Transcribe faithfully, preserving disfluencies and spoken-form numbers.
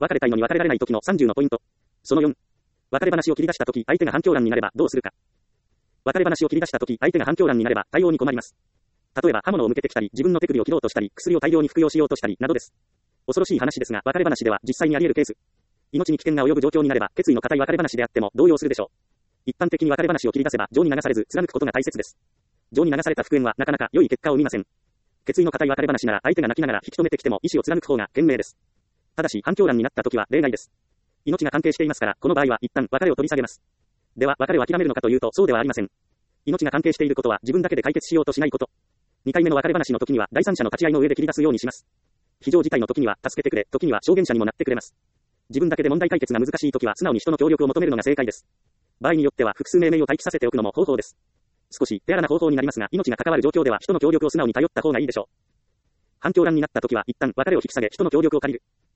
別れたいのに別れられない時のさんじゅうのポイント。そのよん。別れ話を切り出した時、相手が反響欄になればどうするか。別れ話を切り出した時、相手が反響欄になれば対応に困ります。例えば刃物を向けてきたり、自分の手首を切ろうとしたり、薬を大量に服用しようとしたりなどです。恐ろしい話ですが、別れ話では実際にあり得るケース。命に危険が及ぶ状況になれば、決意の固い別れ話であっても動揺するでしょう。一般的に別れ話を切り出せば、情に流されず貫くことが大切です。情に流された復縁はなかなか良い結果を生みません。決意の固い別れ話なら相手が泣きながら引き止めてきても意志を貫く方が賢明です。ただし反響欄になった時は例外です。命が関係していますから、この場合は一旦別れを取り下げます。では別れを諦めるのかというとそうではありません。命が関係していることは自分だけで解決しようとしないこと。にかいめの別れ話の時には第三者の立ち会いの上で切り出すようにします。非常事態の時には助けてくれ、時には証言者にもなってくれます。自分だけで問題解決が難しい時は素直に人の協力を求めるのが正解です。場合によっては複数命名を待機させておくのも方法です。少し手荒な方法になりますが、命が関わる状況では人の協力を素直に頼った方がいいでしょう。反響欄になった時は一旦別れを引き下げ人の協力を借りる。